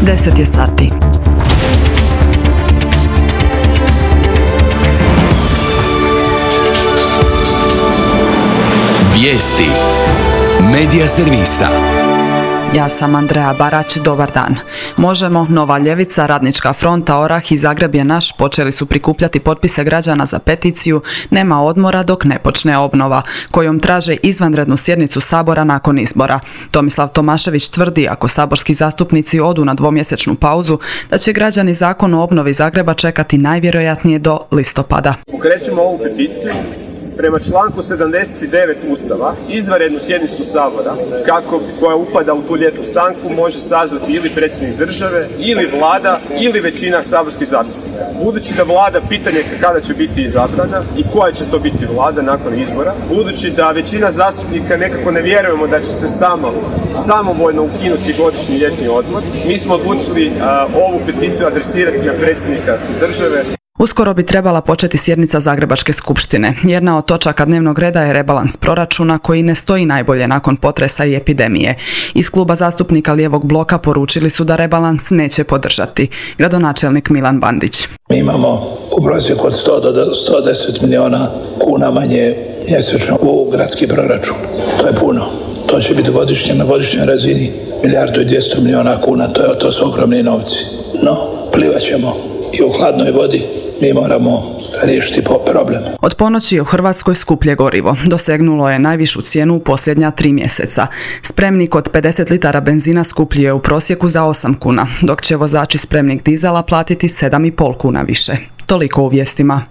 10 je sati. Vijesti Medija servisa. Ja sam Andreja Barać, dobar dan. Možemo, Nova ljevica, Radnička fronta, Orah i Zagreb je naš počeli su prikupljati potpise građana za peticiju "Nema odmora dok ne počne obnova", kojom traže izvanrednu sjednicu Sabora nakon izbora. Tomislav Tomašević tvrdi, ako saborski zastupnici odu na dvomjesečnu pauzu, da će građani Zakon o obnovi Zagreba čekati najvjerojatnije do listopada. Pokrećemo ovu peticiju prema članku 79 Ustava, izvanrednu sjednicu Sabora, koja upada u tu ljetnu stanku, može sazvati ili predsjednik države, ili vlada, ili većina saborskih zastupnika. Budući da vlada pitanje kada će biti izabrana i koja će to biti vlada nakon izbora, budući da većina zastupnika nekako ne vjerujemo da će se samovoljno ukinuti godišnji ljetni odmor, mi smo odlučili ovu peticiju adresirati na predsjednika države. Uskoro bi trebala početi sjednica Zagrebačke skupštine. Jedna od točaka dnevnog reda je rebalans proračuna koji ne stoji najbolje nakon potresa i epidemije. Iz kluba zastupnika Lijevog bloka poručili su da rebalans neće podržati. Gradonačelnik Milan Bandić. Mi imamo u prosjeku od 100 do 110 milijuna kuna manje mjesečno u gradski proračun. To je puno. To će biti na godišnjoj razini 1,2 milijarde kuna. To su ogromni novci. No, plivat ćemo i u hladnoj vodi. Mi moramo riješiti problem. Od ponoći je u Hrvatskoj skuplje gorivo. Dosegnulo je najvišu cijenu u posljednja 3 mjeseca. Spremnik od 50 litara benzina skuplji je u prosjeku za 8 kuna, dok će vozači spremnik dizela platiti 7,5 kuna više. Toliko u vijestima.